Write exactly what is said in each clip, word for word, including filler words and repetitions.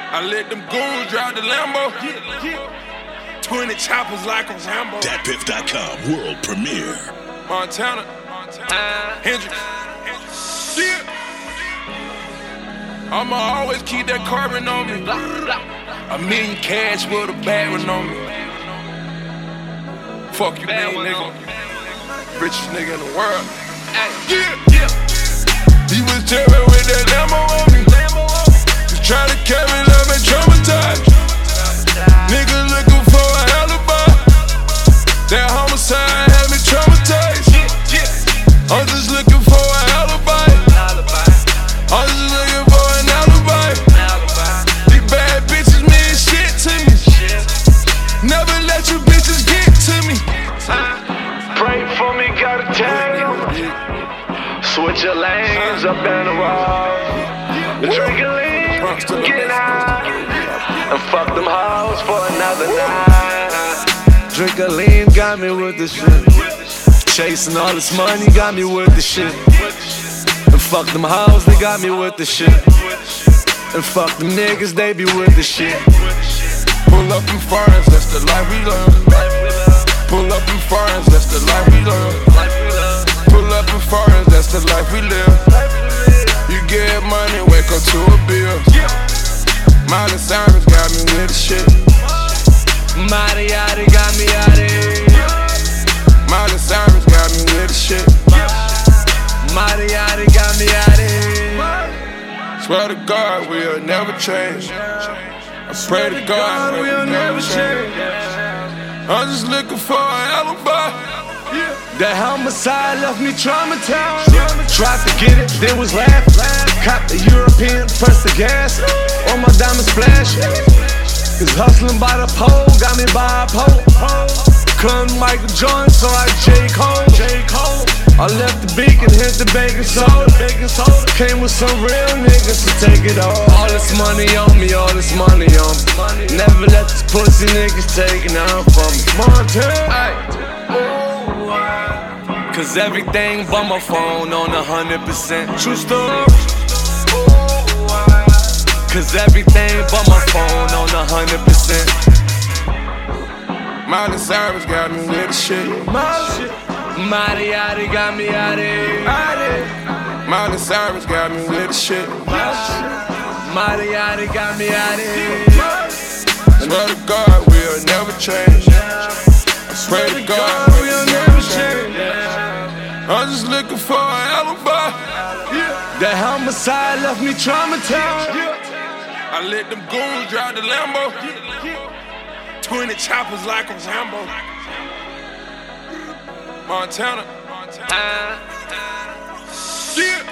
I let them goons drive the Lambo. twenty choppers like a Rambo. Dat Piff dot com world premiere. Montana. Uh, Hendrix. Yeah. I'ma always keep that carbon on me. A million cash with a bad one on me. Fuck you, man, nigga. Richest nigga in the world. Yeah. He was tearing with that Lambo on me. Just trying to carry love and traumatize. Niggas looking for an alibi. That homicide had me traumatized. I'm just looking for an alibi. I'm just looking for an alibi. These bad bitches mean shit to me. Never let you bitches get to me. Pray for me, gotta tell you. Switch your lanes up in the road. Drink a lean, get high, and fuck them hoes for another night. Drink a lean, got me with the shit. Chasing all this money, got me with the shit. And fuck them hoes, they got me with the shit. And fuck them niggas, they be with the shit. Pull up in foreigns, that's the life we love. Pull up in foreigns, that's the life we love. Pull up in foreigns, that's the life we live. You get money, wake up to a bill. Miley Cyrus got me with the shit. Mariatti got me out here. Miley Cyrus got me with the shit. Mariatti got me out here. Swear to God, we'll never change. I pray to God, we'll never change. I'm just looking for an alibi. That homicide left me traumatized. Tried to get it, then was laughing. Cop the European, press the gas. All my diamonds flashing. Cause hustling by the pole got me by a pole. Couldn't Michael Jordan, so I J. Cole. I left the beacon, hit the baking soda. Came with some real niggas to take it all. All this money on me, all this money on me. Never let these pussy niggas take it out from me. Montana. Cause everything but my phone on a hundred percent true story. Cause everything but my phone on a hundred percent. Miley Cyrus got me with the shit. Mariatti got me out here. Miley Cyrus got me with the shit. Mariatti got me out here. Swear to God, we'll never change. I swear to God, we'll never change. I'm just looking for an alibi. That homicide left me traumatized. I let them goons drive the Lambo. twenty choppers like a Rambo. Montana. Yeah.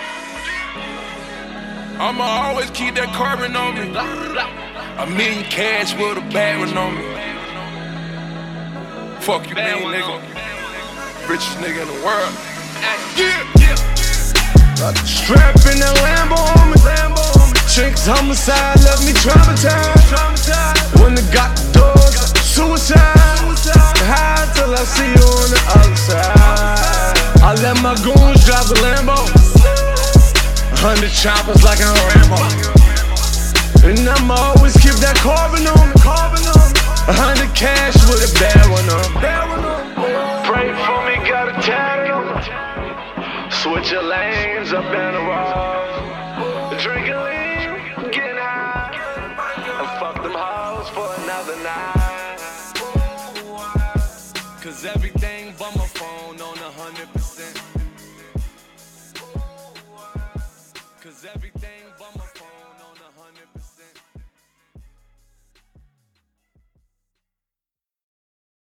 I'ma always keep that carbon on me. A million cash with a bad one on me. Fuck you, man, nigga. Richest nigga in the world. Yeah. Strap in that Lambo on me. Chicks homicide left me traumatized. When they got the doors, suicide. High till I see you on the other side. I let my goons drive the Lambo. Hundred choppers like a Rambo. And I'ma always keep that carbon on me. A hundred cash with a bad one on. Pray for me, gotta tell you. Switch your lanes up in the road. Drink a lean, get high, and fuck them hoes for another night. Cause every